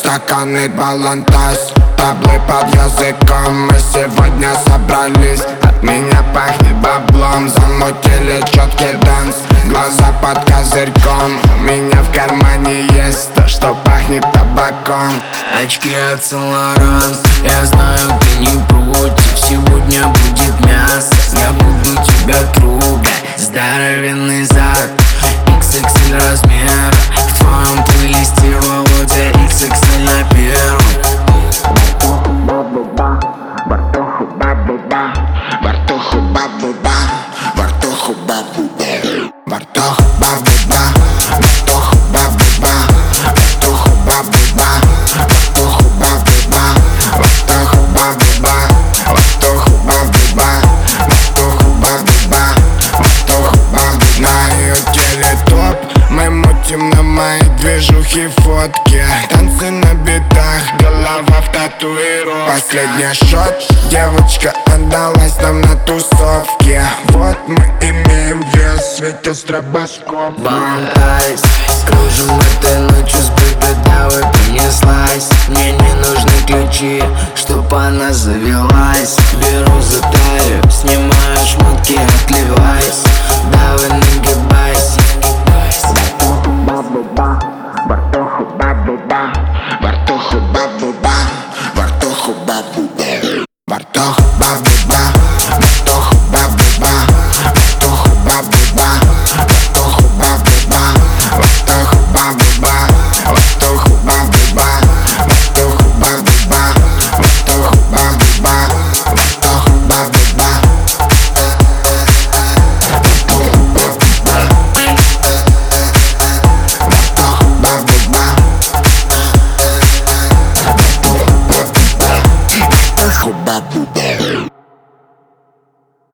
стаканы балантас, таблы под языком. Мы сегодня собрались, от меня пахнет баблом. Замутили четкий данс, глаза под козырьком. У меня в кармане есть то, что пахнет табаком. Очки от Saint-Laurent, я знаю, ты не против. Сегодня будет мясо, я буду тебя трогать. Здоровенный зад, XXL размер. В твоем плейлисте Володя XXL на первом. Бартоху бабуба, Бартоху бабуба, Бартоху бабуба, Бартоху бабуба, Бартоху бабуба, Бартоху бабуба, Бартоху бабуба, Бартоху бабуба, Бартоху бабуба, Бартоху бабуба, Бартоху бабуба. На ее теле топ, мы мутим на моей движухе фотки. Танцы на битах, голова в татуировке. Последний шот, девочка отдалась нам на тусовке. Вот мы имеем вес, светил стробоскоп. Бомбайс, кружим этой ночью с бэйби, давай принеслась. Мне не нужны ключи, чтоб она завелась. Беру за талию, снимаю шмотки, отливайся. Давай нагибайся. Бартоху бабуба, Бартоху бабуба, Бартоху бабуба, Бартоху бабуба, Бартоху бабуба.